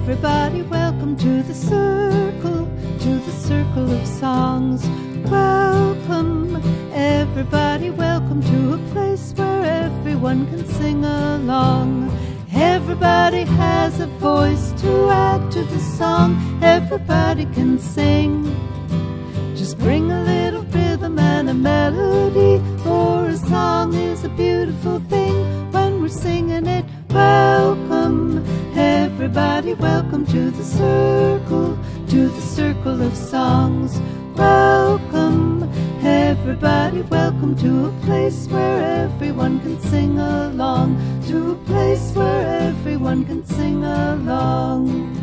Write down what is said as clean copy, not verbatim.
Everybody welcome to the circle of songs. Welcome, everybody welcome to a place where everyone can sing along. Everybody has a voice to add to the song. Everybody can sing. Just bring a little rhythm and a melody, for a song is a beautiful thing when we're singing it. Welcome, everybody welcome to the circle of songs. Welcome, everybody welcome to a place where everyone can sing along. To a place where everyone can sing along.